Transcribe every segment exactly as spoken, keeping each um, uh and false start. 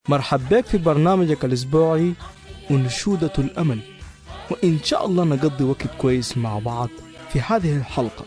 مرحب بك في برنامجك الأسبوعي أنشودة الأمل، وإن شاء الله نقضي وقت كويس مع بعض في هذه الحلقة.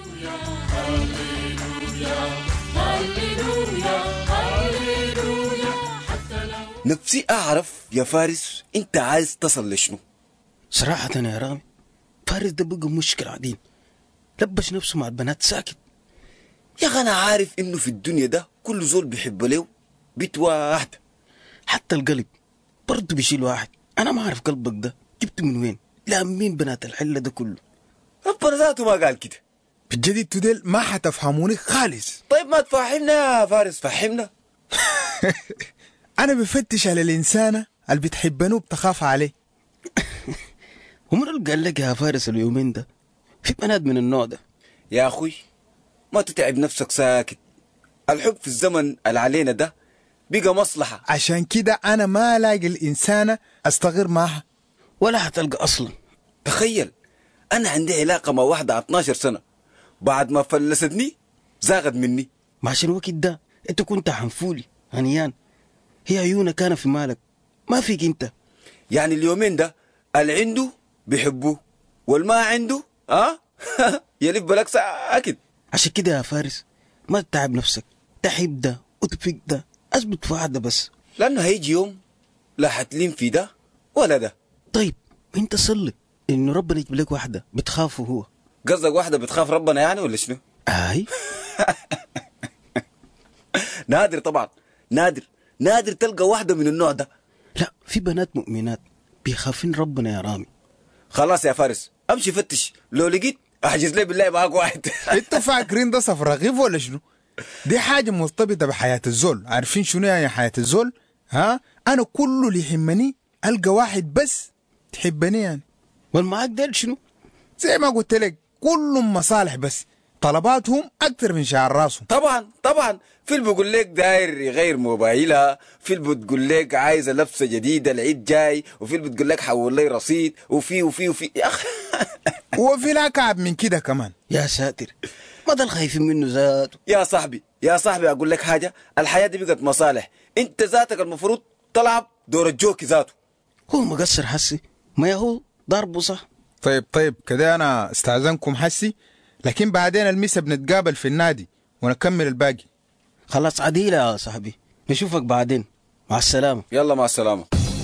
نفسي أعرف يا فارس أنت عايز تصل لشنو؟ صراحة يا رامي فارس ده بقى مشكلة عدين، لبش نفسه مع البنات ساكت. يا أخي أنا عارف إنه في الدنيا ده كل زول بيحب له بيت واحدة، حتى القلب برضه بيشيل واحد. أنا ما أعرف قلبك ده جبته من وين، لا مين بنات الحلة ده كله؟ ربنا ذاته ما قال كده. بالجديد تدل ما حتفهموني خالص. طيب ما تفهمنا يا فارس، فهمنا. أنا بفتش على الإنسانة اللي بتحبني وبتخاف عليه. ومن اللي قال لك يا فارس اليومين ده في بنات من النوع ده؟ يا أخوي ما تتعب نفسك ساكت، الحب في الزمن اللي علينا ده بقى مصلحة. عشان كده أنا ما لاقي الإنسانة أستغير معها ولا هتلقى أصلا. تخيل أنا عندي علاقة مع واحدة اثناشر سنة، بعد ما فلستني زاغد مني. ما عشان وقت ده أنت كنت حنفولي هنيان، هي عيونة كان في مالك ما فيك أنت. يعني اليومين ده اللي عنده بيحبوه والما عنده اه يلف بالك ساكت. عشان كده يا فارس ما تتعب نفسك، تحب ده وتفيق ده، أثبت في واحدة بس، لأنه هيجي يوم لا حتلين في ده ولا ده. طيب أنت صلي إنه ربنا يجيب لك واحدة بتخافه هو. قصدك واحدة بتخاف ربنا يعني ولا شنو؟ آي نادر طبعا، نادر نادر تلقى واحدة من النوع ده. لا في بنات مؤمنات بيخافين ربنا يا رامي. خلاص يا فارس امشي فتش، لو لقيت احجز لي بالله معاك واحد. انتوا فاكرين ده صف رغيف ولا شنو؟ دي حاجة مرتبطة بحياة الزول. عارفين شنو يعني حياة الزول؟ ها أنا كله اللي يهمني ألقى واحد بس تحبني يعني. والمعاك ديل شنو؟ زي ما قلت لك كلهم مصالح بس طلباتهم أكتر من شعر راسهم. طبعا طبعا في اللي بيقول لك داير يغير موبايلها، في اللي بتقول لك عايزه لبسه جديده العيد جاي، وفي اللي بتقول لك حول لي رصيد، وفي وفي وفي يا اخي. وفي لا كعب من كده كمان. يا ساتر ما ده الخايفين منه ذاته. يا صاحبي يا صاحبي اقول لك حاجه، الحياه دي بقت مصالح، انت ذاتك المفروض تلعب دور الجوكي ذاته. هو مقصر حسي ما يهو ضربه صح. طيب طيب كده أنا استأذنكم حسي، لكن بعدين المسا بنتقابل في النادي ونكمل الباقي. خلاص عديلة يا صاحبي، نشوفك بعدين، مع السلامة. يلا مع السلامة.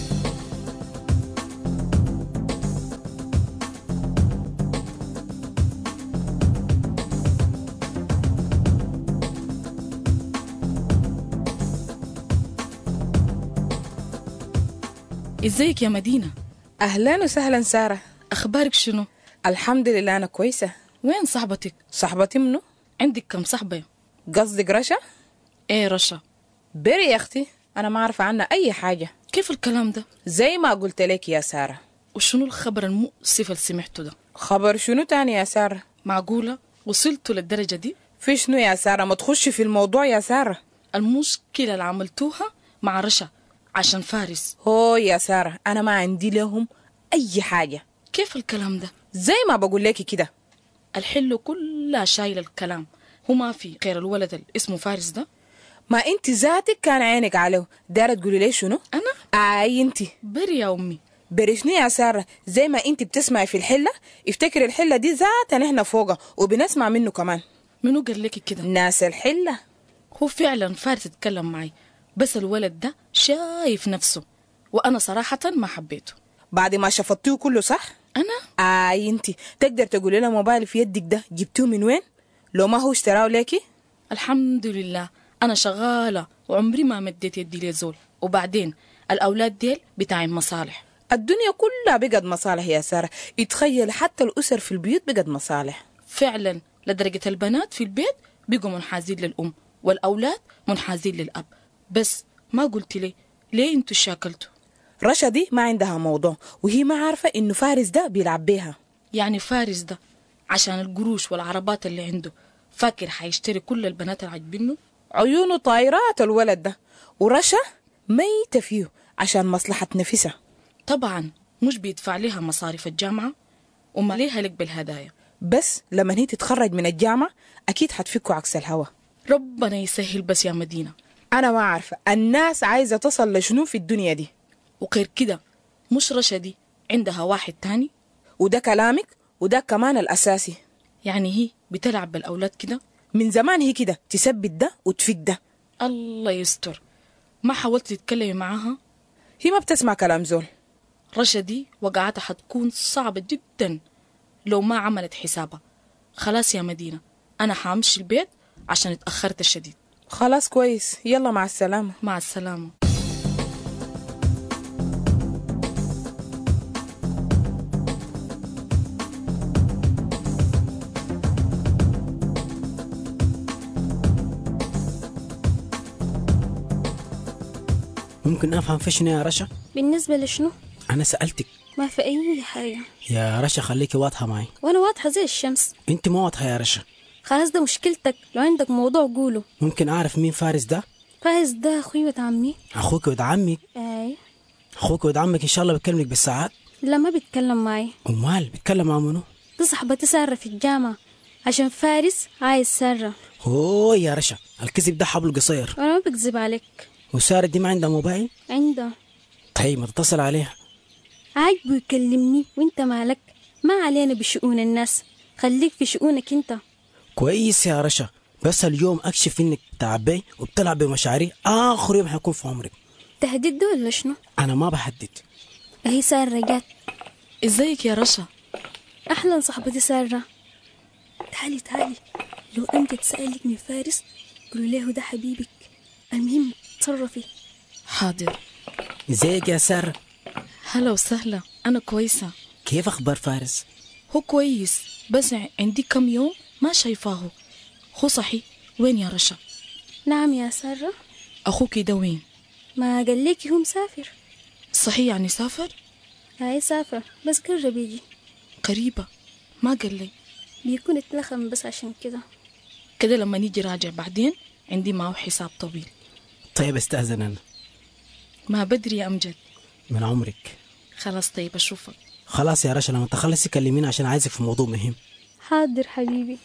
ازيك يا مدينة؟ أهلا وسهلا سارة، أخبارك شنو؟ الحمد لله أنا كويسة. وين صاحبتك؟ صاحبتي منو؟ عندك كم صاحبة؟ قصدك رشا؟ ايه رشا؟ بري يا أختي، أنا ما أعرف عنها أي حاجة. كيف الكلام ده؟ زي ما قلت لك يا سارة. وشنو الخبر المؤسف اللي سمعته ده؟ خبر شنو تاني يا سارة؟ معقولة وصلتوا للدرجة دي؟ في شنو يا سارة؟ ما تخشي في الموضوع يا سارة. المشكلة اللي عملتوها مع رشا عشان فارس. هو يا سارة أنا ما عندي لهم أي حاجة. كيف الكلام ده؟ زي ما بقول لك كده، الحلو كلها شايل الكلام، هو ما في غير الولد اللي اسمه فارس ده. ما انت ذاتك كان عينك عليه، دارت تقولي ليه شنو؟ انا اي انت بري يا امي. بري شنو يا ساره؟ زي ما انت بتسمعي في الحله، افتكري الحله دي ذاتها نحن فوقها وبنسمع منه كمان. منو قال لك كده؟ ناس الحله. هو فعلا فارس اتكلم معي، بس الولد ده شايف نفسه، وانا صراحه ما حبيته. بعد ما شفتيه كله صح؟ انا اي انت تقدر تقولي لنا موبايل في يدك ده جبتوه من وين؟ لو ما هو اشتراه ليكي؟ الحمد لله أنا شغالة وعمري ما مديت يدي لزول، وبعدين الأولاد ديل بتاعين مصالح. الدنيا كلها بقت مصالح يا سارة، يتخيل حتى الأسر في البيوت بقت مصالح فعلا، لدرجة البنات في البيت بقوا منحازين للأم والأولاد منحازين للأب. بس ما قلت لي ليه انتوا شاكلتوا؟ رشا دي ما عندها موضوع، وهي ما عارفة إنه فارس ده بيلعب بيها. يعني فارس ده عشان القروش والعربات اللي عنده فاكر حيشتري كل البنات اللي عاجبينه؟ عيونه طايرات الولد ده، ورشا ميتة فيه عشان مصلحة نفسها. طبعا مش بيدفع لها مصاريف الجامعة وما ليها لك بالهدايا، بس لما هي تتخرج من الجامعة أكيد حتفكوا عكس الهوا. ربنا يسهل بس يا مدينة، أنا ما عارفة الناس عايزة تصل لشنو في الدنيا دي. وغير كده مش رشا دي عندها واحد تاني؟ وده كلامك وده كمان الأساسي. يعني هي بتلعب بالأولاد كده؟ من زمان هي كده تثبت ده وتفيد ده. الله يستر. ما حاولت تتكلمي معاها؟ هي ما بتسمع كلام زول. رشا دي وقعتها حتكون صعبة جدا لو ما عملت حسابها. خلاص يا مدينة، أنا حامشي البيت عشان اتأخرت الشديد. خلاص كويس، يلا مع السلامة. مع السلامة. ممكن أفهم في شنو يا رشا؟ بالنسبة لشنو؟ أنا سألتك. ما في أي حاجة يا رشا خليكي واضحة معي. وأنا واضحة زي الشمس. أنت ما واضحة يا رشا. خلاص ده مشكلتك، لو عندك موضوع قوله. ممكن أعرف مين فارس ده؟ فارس ده أخوي ود عمي. أخوك ود عمك؟ أي. أخوك ود عمك إن شاء الله بيكلمك بالساعات؟ لا ما بيتكلم معي. أمال بيتكلم مع منو؟ دي صاحبتي سارة في الجامعة، عشان فارس عايز سارة. أوه يا رشا الكذب ده حبل قصير. وأنا ما بكذب عليك. وسارة دي ما عندها موبايل؟ عندها. طيب ما تتصل عليها. عاجبه يكلمني وانت مالك، ما علينا بشؤون الناس، خليك في شؤونك انت. كويس يا رشا، بس اليوم أكشف إنك تعبي وبتلعب بمشاعري، آخر يوم حيكون في عمرك. تهديد ولا شنو؟ أنا ما بحدد. هي سارة جات. ازيك يا رشا؟ أحلى صاحبتي سارة. تعالي تعالي، لو أمجد سألك من فارس قولوا له ده حبيبك، المهم تصرفي. حاضر. ازيك يا سارة؟ هلا وسهلا، أنا كويسة. كيف أخبار فارس؟ هو كويس، بس عندي كم يوم ما شايفاه. هو صحي وين يا رشا؟ نعم يا سارة. أخوك ده وين؟ ما قال لك هو مسافر. صحيح يعني سافر؟ هاي سافر بس قرب يجي. قريبة ما قال لي. بيكون اتلخم بس عشان كده. كده لما نيجي راجع بعدين عندي معه حساب طويل. طيب استأذن أنا. ما بدري يا أمجد. من عمرك. خلاص طيب أشوفك. خلاص يا رشا لما تخلصي كلميني عشان عايزك في موضوع مهم. حاضر حبيبي.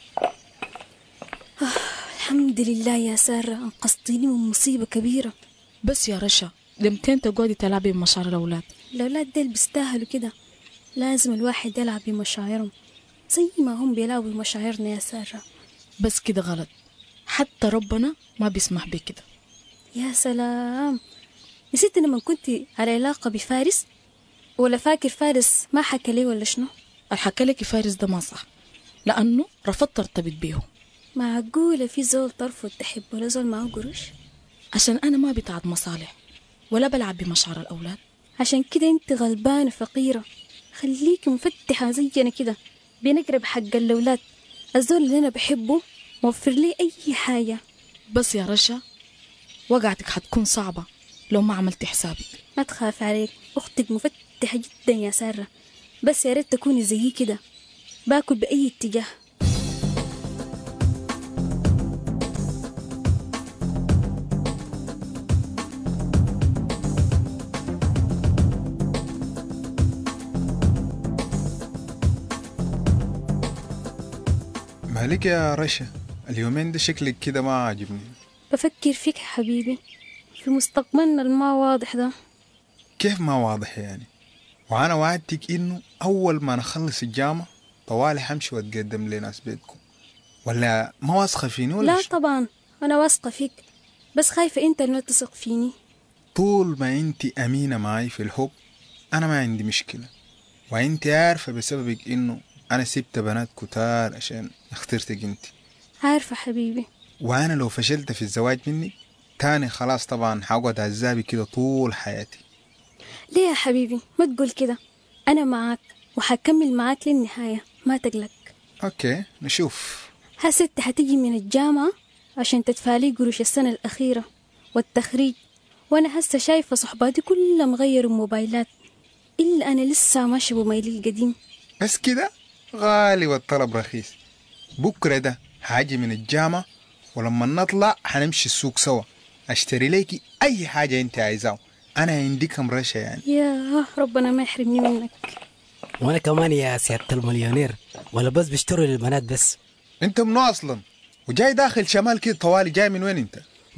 آه الحمد لله يا سارة، انقذتيني من مصيبة كبيرة. بس يا رشا لمتين تقعدي تلعبي بمشاعر الأولاد؟ الأولاد ديل بيستاهلوا كده، لازم الواحد يلعب بمشاعرهم زي ما هم بيلعبوا بمشاعرنا يا سارة. بس كده غلط، حتى ربنا ما بيسمح بكده. يا سلام، نسيت لما كنت على علاقة بفارس؟ ولا فاكر فارس ما حكى لي ولا شنو؟ الحكى لك فارس ده ما صح، لأنه رفضت ارتبط بيه. معقولة في زول ترفض تحب ولا زول معه قروش؟ عشان أنا ما بتاعد مصالح ولا بلعب بمشاعر الأولاد. عشان كده انت غلبانة فقيرة، خليك مفتحة زينا كده بنقرب حق الأولاد. الزول اللي أنا بحبه موفر لي أي حاجة. بس يا رشا وقعتك حتكون صعبة لو ما عملت حسابك. ما تخاف عليك، أختك مفتحة جدا يا سارة، بس يا ريت تكوني زيي كده باكل بأي اتجاه. مالك يا رشا اليومين ده شكلك كده ما عاجبني. بفكر فيك حبيبي، في مستقبلنا الما واضح ده. كيف ما واضح يعني؟ وأنا وعدتك إنه أول ما نخلص الجامعة طوالي حمشي وأتقدم لناس بيتكم، ولا ما واثقة فيني ولا لا شو؟ طبعا أنا واثقة فيك، بس خايفة أنت اللي تثق فيني. طول ما أنت أمينة معي في الحب أنا ما عندي مشكلة، وأنت عارفة بسببك إنه أنا سبت بنات كتار عشان اخترتك أنت. عارفة حبيبي. وأنا لو فشلت في الزواج منك تاني خلاص طبعا حقعد عذابي كده طول حياتي. ليه يا حبيبي ما تقول كده؟ أنا معاك وحكمل معاك للنهاية، ما تقلق. أوكي نشوف. هست حتيجي من الجامعة عشان تدفعلي قروش السنة الأخيرة والتخريج، وأنا هسه شايفة صحباتي كلها مغيروا موبايلات، إلا أنا لسه ماشي بموبايلي القديم. بس كده غالي والطلب رخيص. بكرة ده حاجي من الجامعة ولما نطلع حنمشي السوق سوا، أشتري ليكي أي حاجة أنت عايزاه، أنا عندك مرشة يعني. يا ربنا ما يحرمني منك. وأنا كمان يا سيادة المليونير، ولا بس بيشتروا للبنات بس؟ أنت منو أصلا؟ وجاي داخل شمال كده طوالي، جاي من وين أنت؟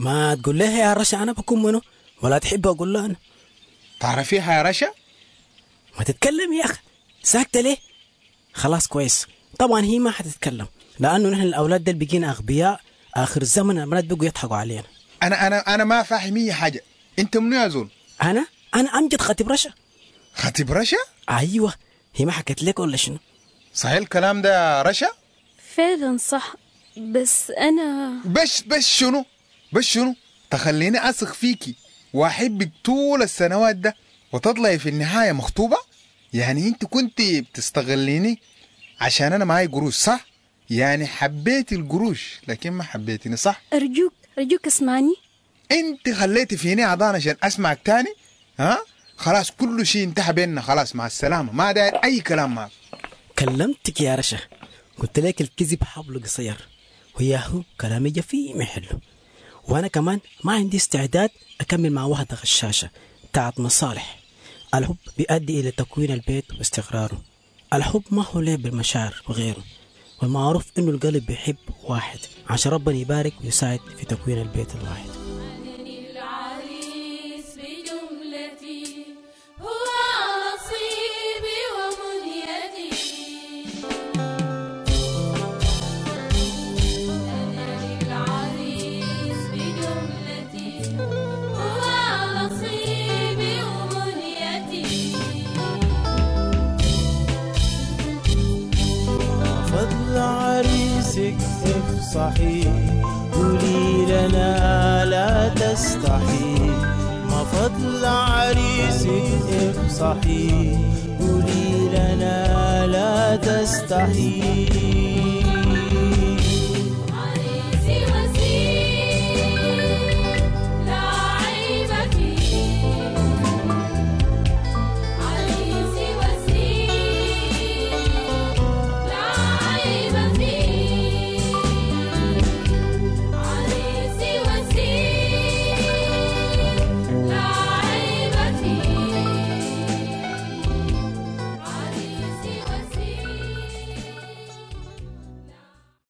ما تقول لها يا رشا أنا بكون منه، ولا تحب أقول لها أنا؟ تعرفيها يا رشا؟ ما تتكلم يا أخي، ساكتة ليه؟ خلاص كويس. طبعا هي ما حتتكلم لأنه نحن الأولاد دول بقينا أغبياء، آخر الزمن البنات بقوا يضحكوا علينا. أنا أنا أنا ما فاهم هي حاجة. أنت منو يا زول؟ أنا أنا أمجد خطيب رشا. خطيب رشا؟ أيوة، هي ما حكت لك ولا شنو؟ صحيح الكلام ده يا رشا؟ فعلا صح، بس أنا بس بس شنو؟ بس شنو؟ تخليني أثق فيكي وأحبك طول السنوات ده وتطلعي في النهاية مخطوبة؟ يعني أنت كنت بتستغليني عشان أنا معاي قروش صح؟ يعني حبيتي القروش لكن ما حبيتني صح؟ أرجوك أرجوك اسمعني. أنت خليتي فيني عضان عشان أسمعك تاني؟ ها؟ خلاص كل شيء انتهى بيننا، خلاص مع السلامة، ما داير أي كلام معك. كلمتك يا رشا، قلت لك الكذب حبل قصير وياهو كلامي جا فيه محله، وأنا كمان ما عندي استعداد أكمل مع واحدة غشاشة بتاعت مصالح. الحب بيؤدي إلى تكوين البيت واستقراره. الحب ما هو لعب بالمشاعر وغيره، والمعروف إنه القلب بيحب واحد عشان ربنا يبارك ويساعد في تكوين البيت الواحد. عريسك افصحي قولي لنا لا تستحي، ما فضل عريسك افصحي قولي لنا لا تستحي.